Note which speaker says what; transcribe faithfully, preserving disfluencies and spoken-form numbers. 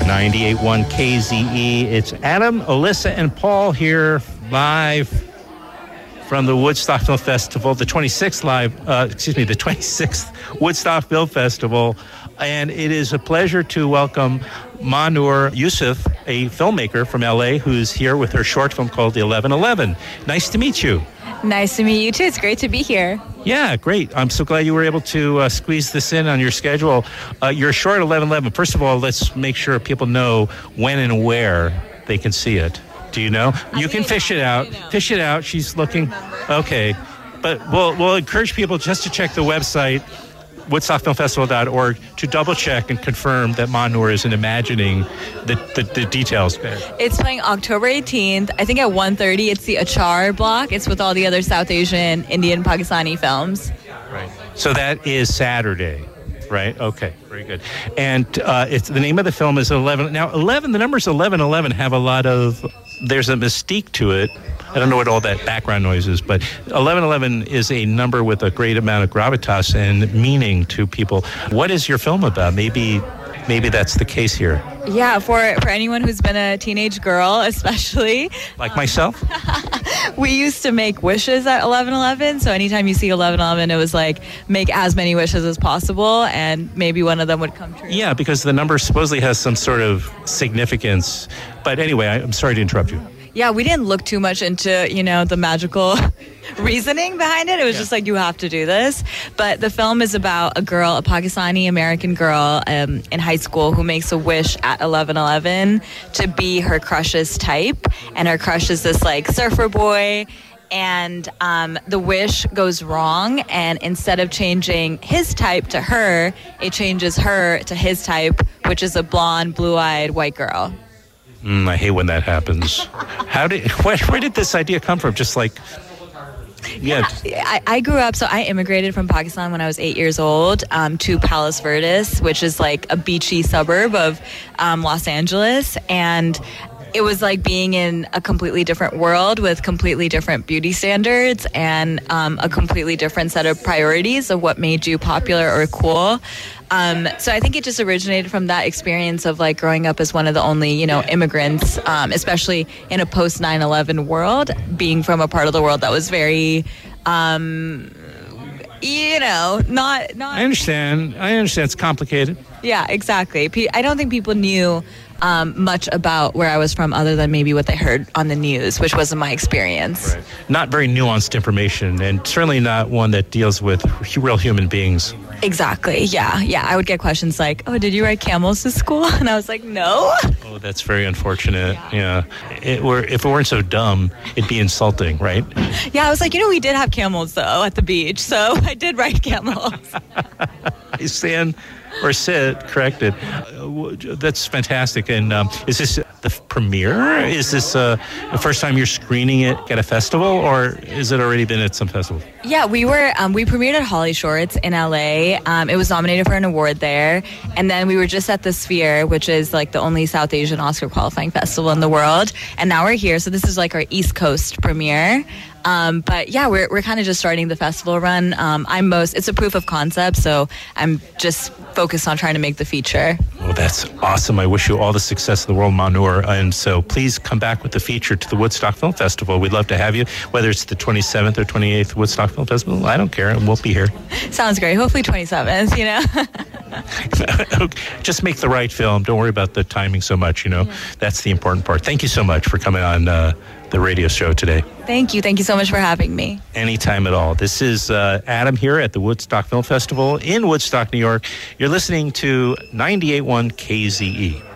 Speaker 1: ninety-eight point one K Z E. It's Adam, Alyssa, and Paul here live from the Woodstock Film Festival, the twenty-sixth live, uh, excuse me, the twenty-sixth Woodstock Film Festival. And it is a pleasure to welcome Mahnur Yousaf, a filmmaker from L A, who's here with her short film called The eleven eleven. Nice to meet you.
Speaker 2: Nice to meet you, too. It's great to be here.
Speaker 1: Yeah, great. I'm so glad you were able to uh, squeeze this in on your schedule. Uh, your short eleven eleven, first of all, let's make sure people know when and where they can see it. Do you know?
Speaker 2: I
Speaker 1: You can fish it out. Fish it out. She's looking. Okay. But we'll, we'll encourage people just to check the website, woodstock film festival dot org, to double check and confirm that Mahnur isn't imagining the, the, the details there.
Speaker 2: It's playing October eighteenth. I think at one thirty. It's the Achar block. It's with all the other South Asian, Indian, Pakistani films.
Speaker 1: Right. So that is Saturday, right? Okay, very good. And uh, it's the name of the film is eleven. Now, eleven, the numbers eleven eleven have a lot of, there's a mystique to it. I don't know what all that background noise is, but eleven eleven is a number with a great amount of gravitas and meaning to people. What is your film about? Maybe maybe that's the case here.
Speaker 2: Yeah, for, for anyone who's been a teenage girl, especially.
Speaker 1: Like myself?
Speaker 2: We used to make wishes at eleven eleven, so anytime you see eleven eleven, it was like, make as many wishes as possible, and maybe one of them would come true.
Speaker 1: Yeah, because the number supposedly has some sort of significance. But anyway, I, I'm sorry to interrupt you.
Speaker 2: Yeah, we didn't look too much into, you know, the magical reasoning behind it. It was yeah. just like, you have to do this. But the film is about a girl, a Pakistani-American girl um, in high school who makes a wish at eleven eleven to be her crush's type. And her crush is this, like, surfer boy. And um, the wish goes wrong. And instead of changing his type to her, it changes her to his type, which is a blonde, blue-eyed white girl.
Speaker 1: Mm, I hate when that happens. How did where, where did this idea come from? Just like, yeah.
Speaker 2: yeah I, I grew up, so I immigrated from Pakistan when I was eight years old um, to Palos Verdes, which is like a beachy suburb of um, Los Angeles. And it was like being in a completely different world with completely different beauty standards and um, a completely different set of priorities of what made you popular or cool. Um, so I think it just originated from that experience of like growing up as one of the only, you know, immigrants, um, especially in a post nine eleven world, being from a part of the world that was very, um, you know, not, not.
Speaker 1: I understand. I understand. It's complicated.
Speaker 2: Yeah, exactly. I don't think people knew um, much about where I was from other than maybe what they heard on the news, which wasn't my experience.
Speaker 1: Right. Not very nuanced information, and certainly not one that deals with real human beings.
Speaker 2: Exactly. Yeah. Yeah. I would get questions like, oh, did you ride camels to school? And I was like, no.
Speaker 1: Oh, that's very unfortunate. Yeah. yeah. It were, if it weren't so dumb, it'd be insulting, right?
Speaker 2: Yeah. I was like, you know, we did have camels, though, at the beach. So I did ride camels.
Speaker 1: I stand or sit corrected. Uh, that's fantastic. And um, is this the premiere? Is this uh, the first time you're screening it at a festival, or has it already been at some festival?
Speaker 2: Yeah, we were. Um, we premiered at Holly Shorts in L A. Um, it was nominated for an award there, and then we were just at the Sphere, which is like the only South Asian Oscar qualifying festival in the world. And now we're here, so this is like our East Coast premiere. Um, but yeah, we're we're kind of just starting the festival run. Um, I'm most. It's a proof of concept, so I'm just focused on trying to make the feature.
Speaker 1: Well, that's awesome. I wish you all the success in the world, Mahnur. And so please come back with the feature to the Woodstock Film Festival. We'd love to have you, whether it's the twenty-seventh or twenty-eighth Woodstock Film Festival. I don't care. We'll be here.
Speaker 2: Sounds great. Hopefully twenty-seventh, you know.
Speaker 1: Just make the right film. Don't worry about the timing so much, you know. Yeah. That's the important part. Thank you so much for coming on uh, the radio show today.
Speaker 2: Thank you. Thank you so much for having me.
Speaker 1: Anytime at all. This is uh, Adam here at the Woodstock Film Festival in Woodstock, New York. You're listening to ninety-eight point one K Z E.